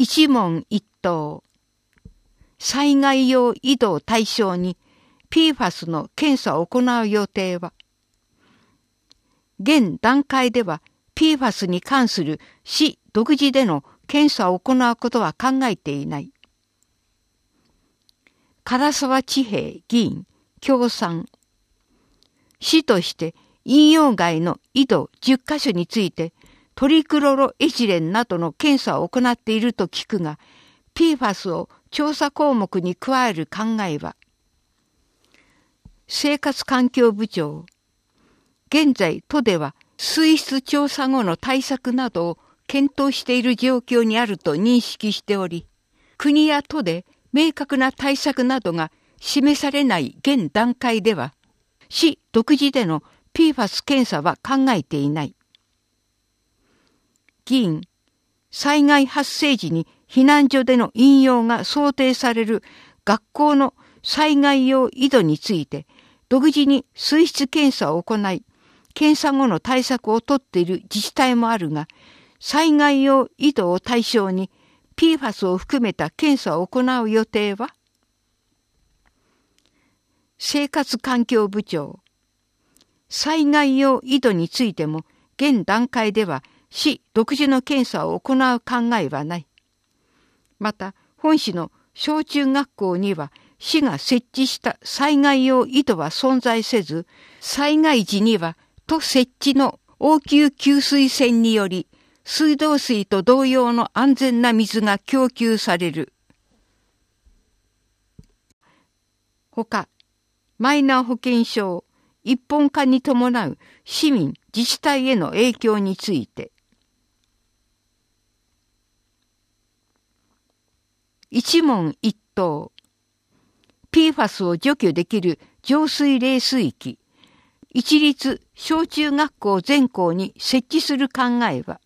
一問一答。災害用井戸を対象に PFAS の検査を行う予定は、現段階では PFAS に関する市独自での検査を行うことは考えていない。唐沢千平議員、協賛。市として引用外の井戸10カ所についてトリクロロエチレンなどの検査を行っていると聞くが、PFAS を調査項目に加える考えは。生活環境部長。現在都では水質調査後の対策などを検討している状況にあると認識しており、国や都で明確な対策などが示されない現段階では、市独自での PFAS 検査は考えていない。議員、災害発生時に避難所での引用が想定される学校の災害用井戸について、独自に水質検査を行い、検査後の対策をとっている自治体もあるが、災害用井戸を対象に PFAS を含めた検査を行う予定は。生活環境部長。災害用井戸についても現段階では市独自の検査を行う考えはない。また本市の小中学校には市が設置した災害用井戸は存在せず、災害時には都設置の応急給水栓により水道水と同様の安全な水が供給される。ほか、マイナ保険証一本化に伴う市民自治体への影響について。一問一答。PFAS を除去できる浄水冷水器、一律小中学校全校に設置する考えは。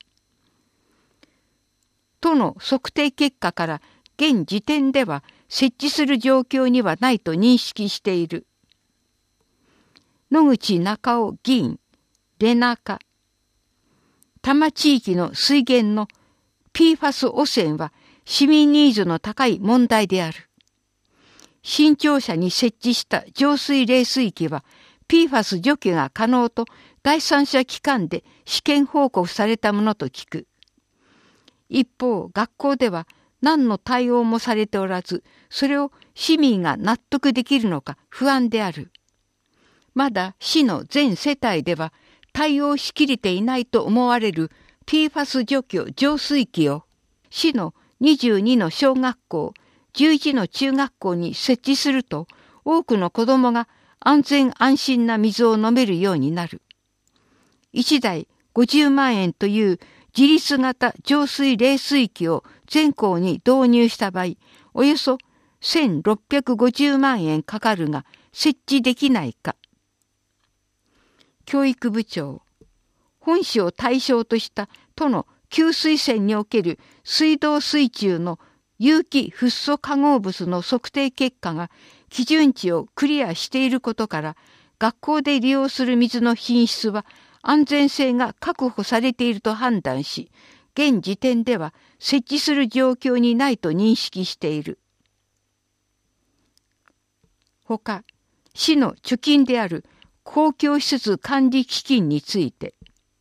都の測定結果から現時点では設置する状況にはないと認識している。野口中尾議員、レナカ。多摩地域の水源の PFAS 汚染は市民ニーズの高い問題である。新庁舎に設置した浄水冷水器は PFAS 除去が可能と第三者機関で試験報告されたものと聞く。一方、学校では何の対応もされておらず、それを市民が納得できるのか不安である。まだ市の全世帯では対応しきれていないと思われる PFAS 除去浄水器を市の22の小学校、11の中学校に設置すると、多くの子どもが安全安心な水を飲めるようになる。1台50万円という自立型浄水冷水器を全校に導入した場合、およそ1650万円かかるが設置できないか。教育部長、本市を対象とした都の給水栓における水道水中の有機フッ素化合物の測定結果が基準値をクリアしていることから、学校で利用する水の品質は安全性が確保されていると判断し、現時点では設置する状況にないと認識している。ほか、市の貯金である公共施設管理基金について、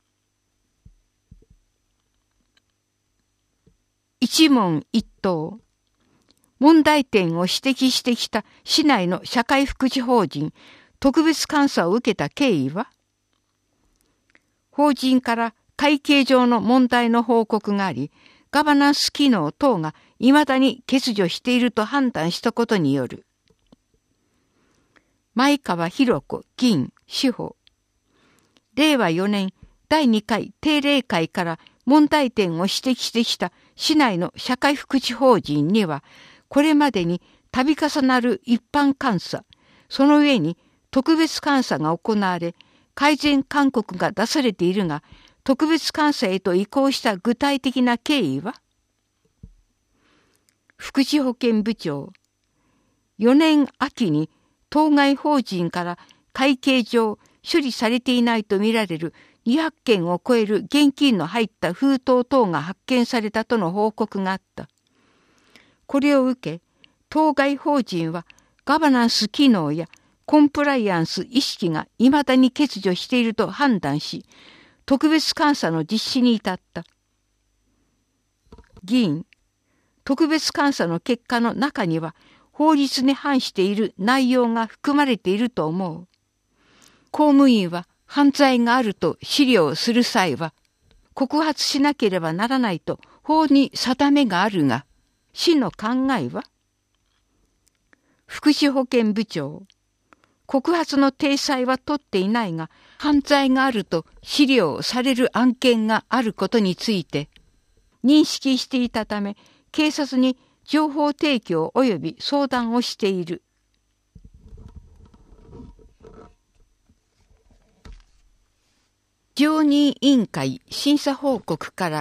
一問一答。問題点を指摘してきた市内の社会福祉法人特別監査を受けた経緯は、法人から会計上の問題の報告があり、ガバナンス機能等が未だに欠如していると判断したことによる。前川博子議員司法。令和4年第2回定例会から問題点を指摘してきた市内の社会福祉法人には、これまでに度重なる一般監査、その上に特別監査が行われ、改善勧告が出されているが、特別監査へと移行した具体的な経緯は？福祉保健部長、4年秋に当該法人から会計上処理されていないとみられる200件を超える現金の入った封筒等が発見されたとの報告があった。 これを受け、当該法人はガバナンス機能やコンプライアンス意識がいまだに欠如していると判断し、特別監査の実施に至った。議員、特別監査の結果の中には法律に反している内容が含まれていると思う。公務員は犯罪があると資料をする際は、告発しなければならないと法に定めがあるが、市の考えは？福祉保健部長、告発の体裁は取っていないが、犯罪があると資料される案件があることについて、認識していたため、警察に情報提供及び相談をしている。常任委員会審査報告から、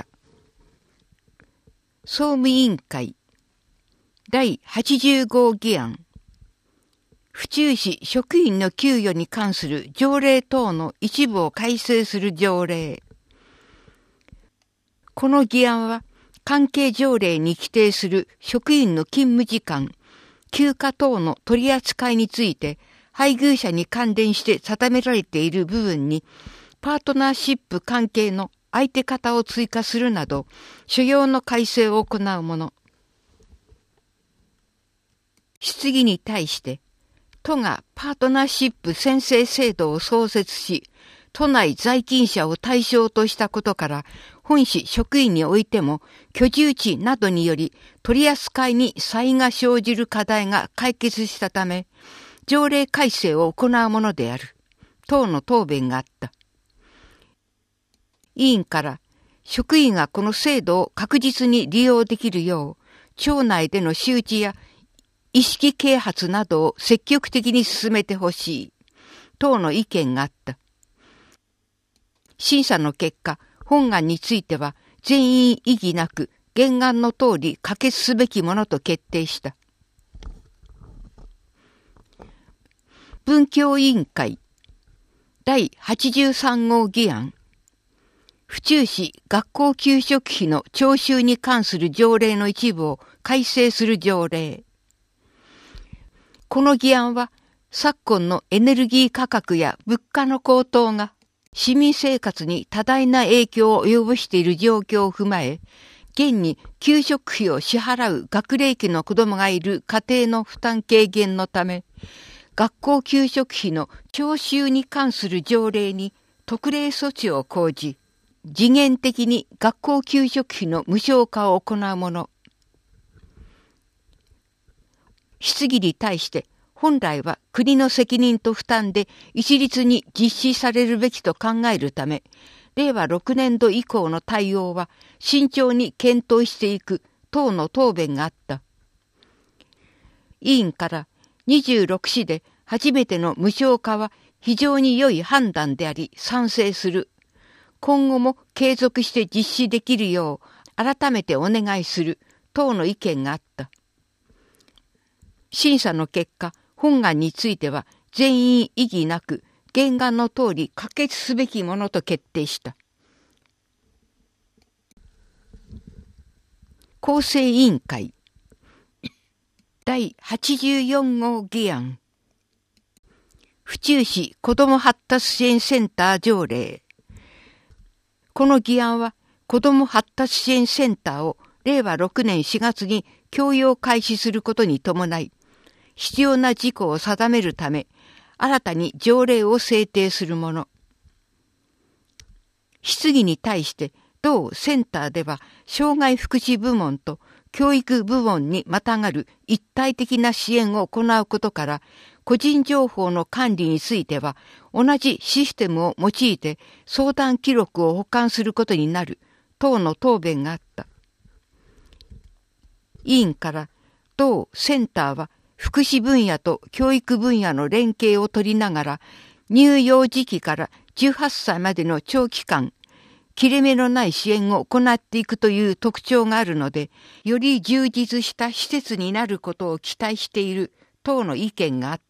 総務委員会第85議案、府中市職員の給与に関する条例等の一部を改正する条例。この議案は、関係条例に規定する職員の勤務時間、休暇等の取り扱いについて、配偶者に関連して定められている部分に、パートナーシップ関係の相手方を追加するなど、所要の改正を行うもの。質疑に対して、都がパートナーシップ宣誓制度を創設し、都内在勤者を対象としたことから、本市職員においても居住地などにより取り扱いに差異が生じる課題が解決したため、条例改正を行うものである。党の答弁があった。委員から職員がこの制度を確実に利用できるよう、庁内での周知や意識啓発などを積極的に進めてほしい。党の意見があった。審査の結果、本案については全員異議なく原案の通り可決すべきものと決定した。文教委員会第83号議案、府中市学校給食費の徴収に関する条例の一部を改正する条例。この議案は昨今のエネルギー価格や物価の高騰が市民生活に多大な影響を及ぼしている状況を踏まえ、現に給食費を支払う学齢期の子どもがいる家庭の負担軽減のため、学校給食費の徴収に関する条例に特例措置を講じ、時限的に学校給食費の無償化を行うもの。質疑に対して本来は国の責任と負担で一律に実施されるべきと考えるため、令和6年度以降の対応は慎重に検討していく党の答弁があった。委員から26市で初めての無償化は非常に良い判断であり賛成する。今後も継続して実施できるよう改めてお願いする等の意見があった。審査の結果、本案については全員異議なく原案の通り可決すべきものと決定した。構成委員会第84号議案、府中市子ども発達支援センター条例。この議案は子ども発達支援センターを令和6年4月に供用開始することに伴い、必要な事項を定めるため、新たに条例を制定するもの。質疑に対して、同センターでは、障害福祉部門と教育部門にまたがる一体的な支援を行うことから、個人情報の管理については、同じシステムを用いて相談記録を保管することになる、等の答弁があった。委員から、同センターは、福祉分野と教育分野の連携を取りながら、乳幼児期から18歳までの長期間、切れ目のない支援を行っていくという特徴があるので、より充実した施設になることを期待している等の意見があった。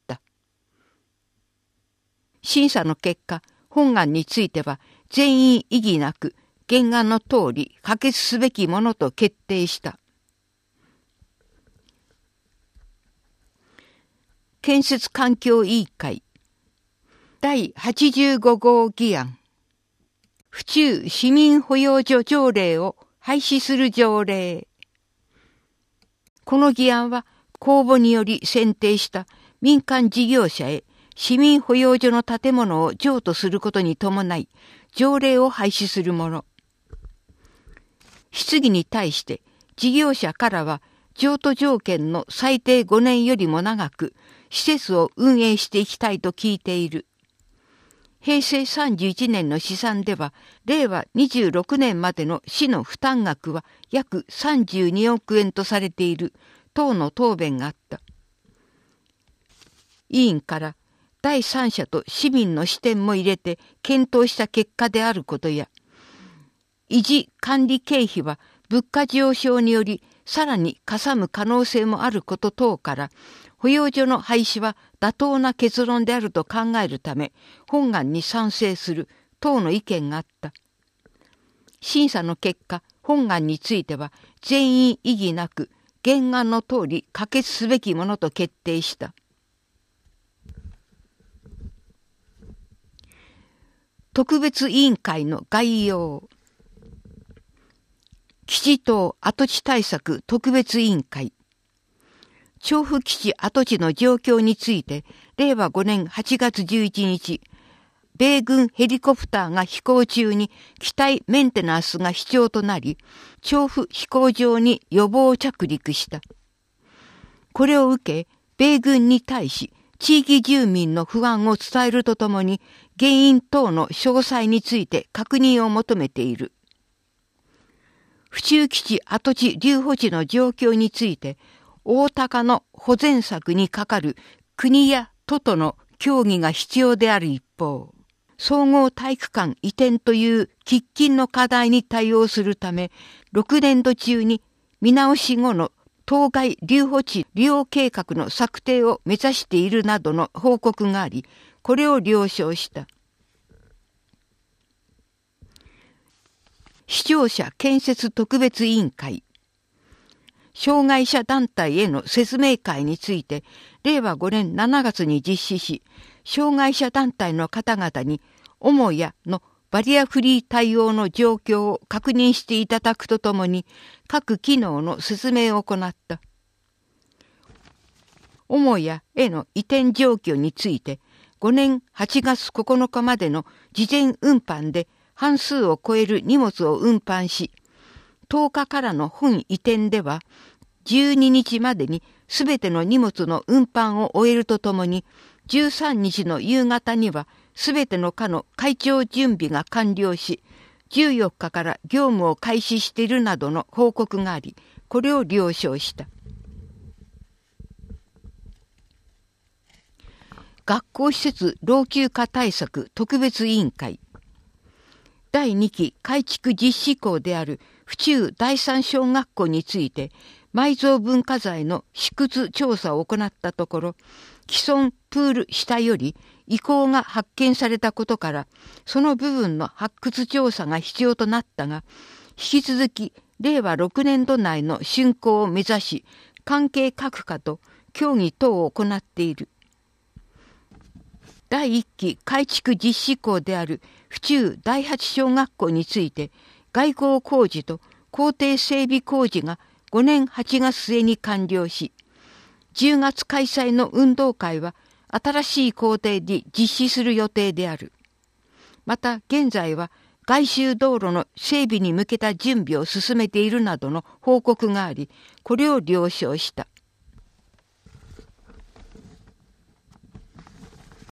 審査の結果、本案については全員異議なく、原案の通り可決すべきものと決定した。 建設環境委員会第85号議案、府中市民保養所条例を廃止する条例。この議案は公募により選定した民間事業者へ市民保養所の建物を譲渡することに伴い条例を廃止するもの。質疑に対して事業者からは譲渡条件の最低5年よりも長く施設を運営していきたいと聞いている。平成31年の試算では、令和26年までの市の負担額は約32億円とされている等の答弁があった。委員から第三者と市民の視点も入れて検討した結果であることや、維持管理経費は物価上昇によりさらにかさむ可能性もあること等から、保養所の廃止は妥当な結論であると考えるため、本案に賛成する等の意見があった。審査の結果、本案については全員異議なく、原案の通り可決すべきものと決定した。特別委員会の概要。基地等跡地対策特別委員会。調布基地跡地の状況について、令和5年8月11日、米軍ヘリコプターが飛行中に機体メンテナンスが必要となり、調布飛行場に予防着陸した。これを受け、米軍に対し、地域住民の不安を伝えるとともに、原因等の詳細について確認を求めている。府中基地跡地留保地の状況について、大高の保全策にかかる国や都との協議が必要である一方、総合体育館移転という喫緊の課題に対応するため、6年度中に見直し後の当該留保地利用計画の策定を目指しているなどの報告があり、これを了承した。視聴者建設特別委員会。障害者団体への説明会について、令和5年7月に実施し、障害者団体の方々に、母屋のバリアフリー対応の状況を確認していただくとともに、各機能の説明を行った。母屋への移転状況について、5年8月9日までの事前運搬で半数を超える荷物を運搬し、10日からの本移転では、12日までにすべての荷物の運搬を終えるとともに、13日の夕方にはすべての課の会長準備が完了し、14日から業務を開始しているなどの報告があり、これを了承した。学校施設老朽化対策特別委員会。第2期改築実施校である府中第三小学校について埋蔵文化財の試掘調査を行ったところ、既存プール下より遺構が発見されたことから、その部分の発掘調査が必要となったが、引き続き令和6年度内の竣工を目指し、関係各課と協議等を行っている。第1期改築実施校である府中第八小学校について、外構工事と校庭整備工事が5年8月末に完了し、10月開催の運動会は新しい校庭で実施する予定である。また現在は外周道路の整備に向けた準備を進めているなどの報告があり、これを了承した。